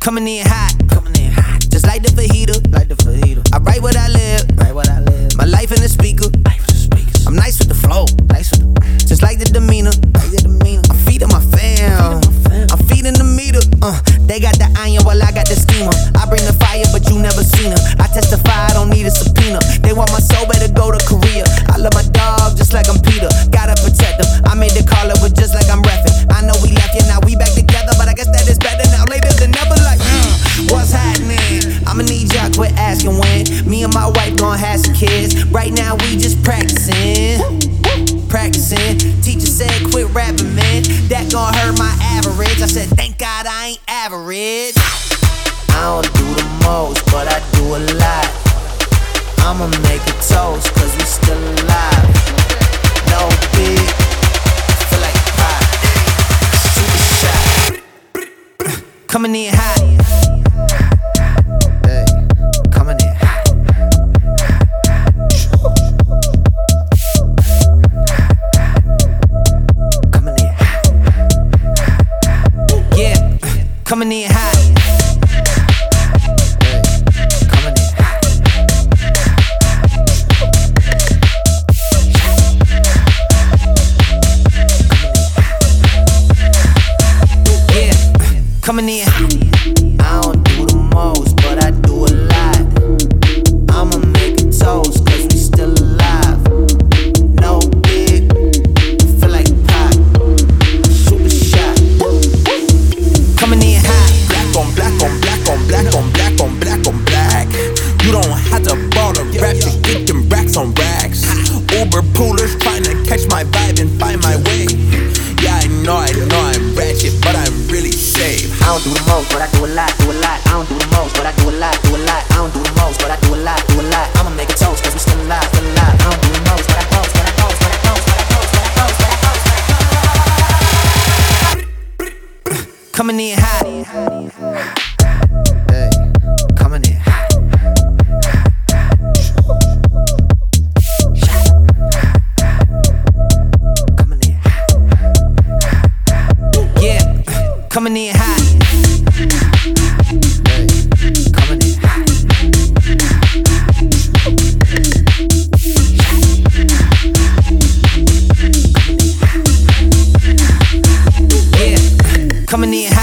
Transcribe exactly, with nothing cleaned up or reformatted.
Coming in hot, coming in hot, just like the fajita, like the fajita. I write what I live, write what I live. My life in the speaker, life in the speakers. I'm nice with the flow, nice with the, just like the demeanor, like the demeanor. I'm feeding my fam, I'm feeding the meter. Uh, they got the iron while I got the steamer. I bring the fire, but you never seen her. I testify, I don't need a subpoena. They want my soul, better go to Korea. I love my dog just like I'm Peter. Gotta protect them. I made the call, it was just like I'm reffing. I know we left, yeah, now we back together, but I guess that is better now, later than never. Like, mm, what's happening? I'ma need y'all quit asking when. Me and my wife gon' have some kids. Right now we just practicing, practicing. Teacher said quit rapping, man. That gon' hurt my average. I said thank God I ain't average. I don't do the most, but I do a lot. I'ma make a toast, cause we still alive. No big, feel like pie. Super shot. Coming in hot. Hey, coming in hot. Coming in hot. Yeah, coming in hot. Coming in, I don't do the most, but I do a lot. I'ma make a toast, cause we still alive. No big, feel like pop. Super shot. Coming in hot. Black on black on black on black on black on black on black. You don't have to ball a rap to get them racks on racks. Uber poolers trying to catch my vibe and find my way. Yeah, I know, I know I'm ratchet, but I'm really safe. I don't do the most, but I do a lot, do a lot. I don't do the most, but I do a lot, do a lot. I don't do the most, but I do a lot, do a lot. I'ma make a toast, cause we still alive, still alive. I don't do the most, but I toast, but I toast, but I toast, but I toast, but I toast, but I toast, but I toast. Coming in hot. Hey, coming in hot. Coming in hot. Yeah, coming in hot. Hey, coming in hot. Yeah, coming in hot.